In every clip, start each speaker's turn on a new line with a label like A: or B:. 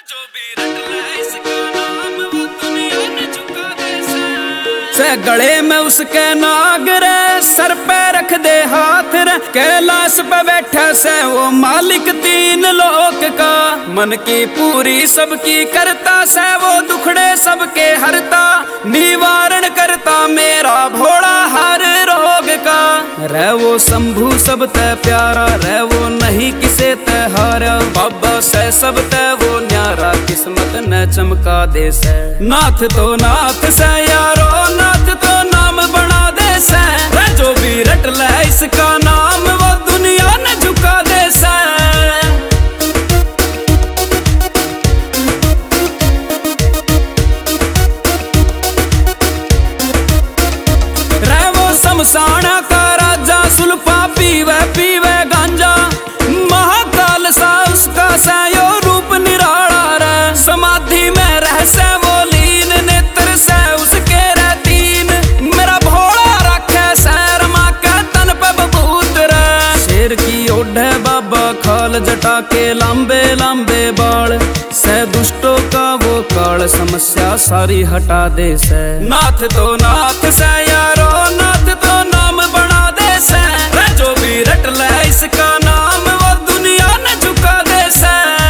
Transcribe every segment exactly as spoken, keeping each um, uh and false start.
A: जो भी रट ले इसका नाम वो दुनिया ने झुका दे से गले में उसके नाग रे, सर पे रख दे हाथ रे, कैलाश पे बैठा से वो मालिक तीन लोक का। मन की पूरी सबकी करता से वो दुखड़े सबके हरता, निवारण करता मेरा भोला हर रोग का। रे वो शंभू सब ते प्यारा, रे वो नहीं किसे ते हारा, बाबा से सब ते वो न्यारा, किस्मत ने चमका दे से। नाथ तो नाथ से यारो, नाथ तो नाम बना दे से, रे जो भी रट ले इसका नाम वो दुनिया ने झुका दे से। रे वो शमशाना का राजा, सुल्फा पीवे पीवे गांजा, महाकाल सा उसका सयो रूप निराला रे। समाधि में रह से वो लीन, नेत्र से उसके रहतीन, मेरा भोला रखे सैर माँ के तन पे बबूत रे। शेर की ओढ़े बाबा खाल, जटा के लंबे लंबे बाल, से दुष्टों का वो काल, समस्या सारी हटा दे से। नाथ तो नाथ से यारो, नाथ तो नाम बना दे से, रे जो भी रट ले इसका नाम वो दुनिया ने झुका दे से।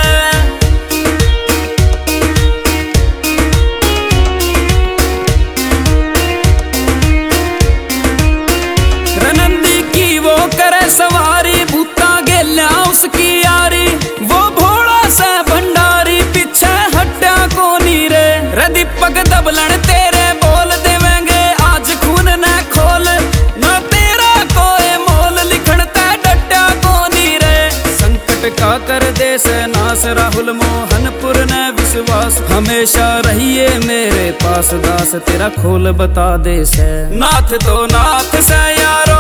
A: रनंदी की वो करे सवारी, भूता गेल्या उसकी यारी, वो भोला से भंडारी, पीछे हट्या कोनी रे। रे दीपक दबलन तेरे बोल देवेंगे आज खून न खोल, ना तेरा कोई मोल, लिखण ते डट्या कोनी रे। संकट का कर दे से नास, राहुल मोहनपुर ने विश्वास, हमेशा रहिए मेरे पास दास, तेरा खोल बता दे से। नाथ तो नाथ से यारो,